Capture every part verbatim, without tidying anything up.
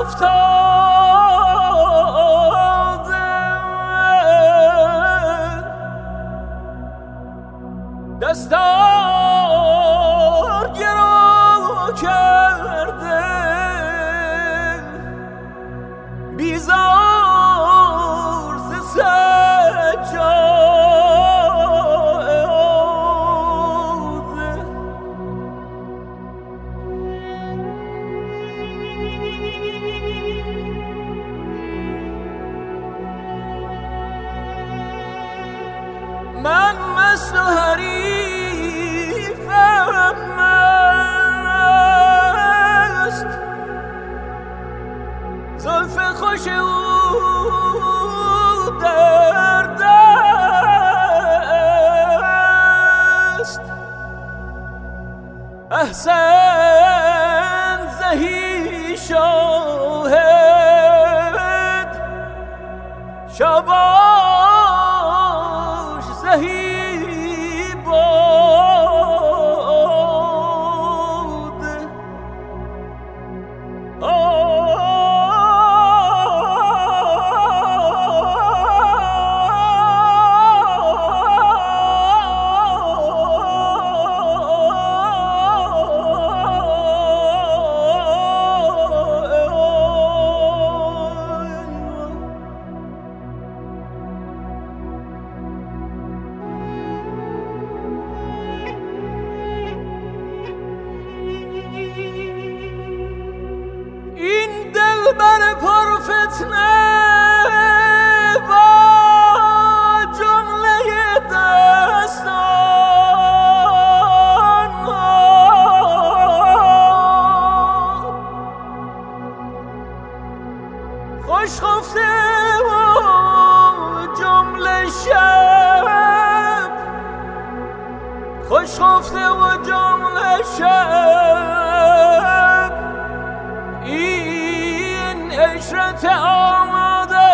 افتاده دستار گرو کرده بیزار ز سجاده من مست و حریفم مست زلف خوش او در دست احسن زهی شاهد شاباش زهی باد بر پرفتنه با جمله دستان خوش خفته و جمله شب خوش خفته و جمله شب این عشرت آماده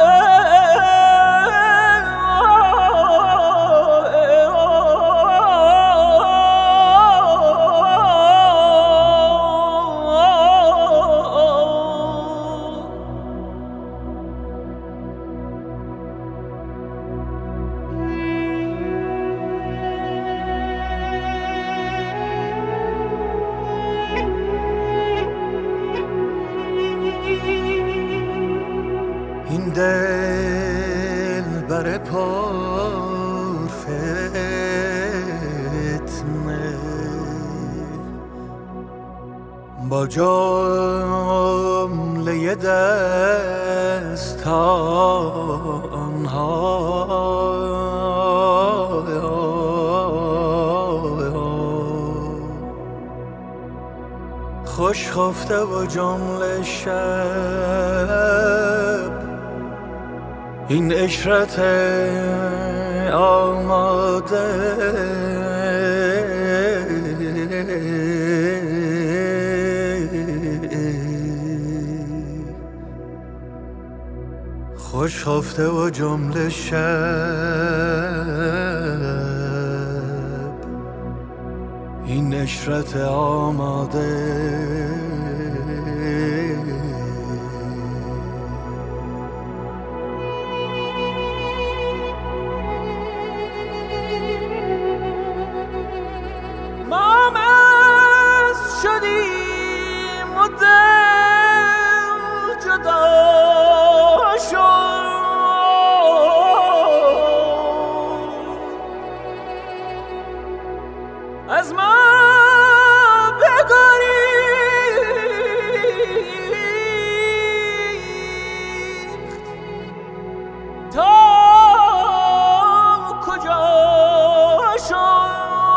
این دل بر پرفتنه با جمله دستان خوش خفته و جمله شب این عشرت آماده خوش خفته و جمله شب این عشرت آماده ما مست شدیم و دل جدا شد از ما بگریخت تا کجا شد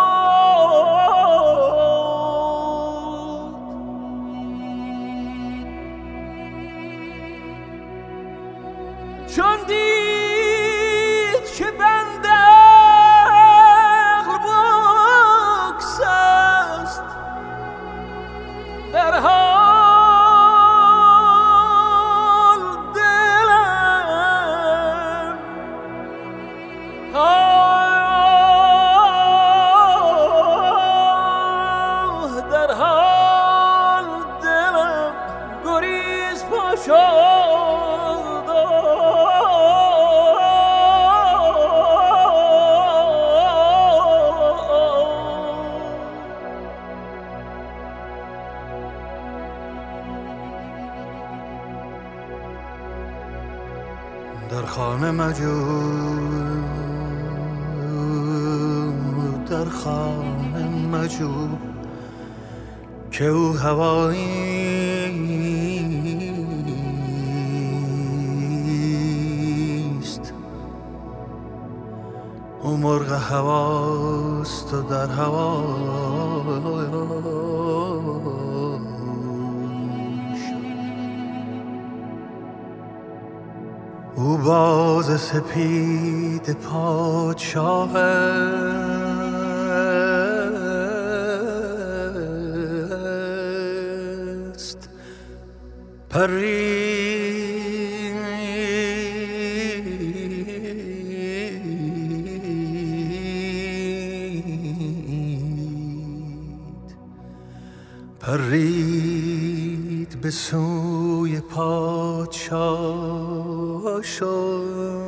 چون دید که بنده عقل بگسل خانه مجو، در خانه مجو که او هواییست، او مرغ هواست و در هوا او باز سپید پادشاه است، پرید پرید به سوی پادشاه شد.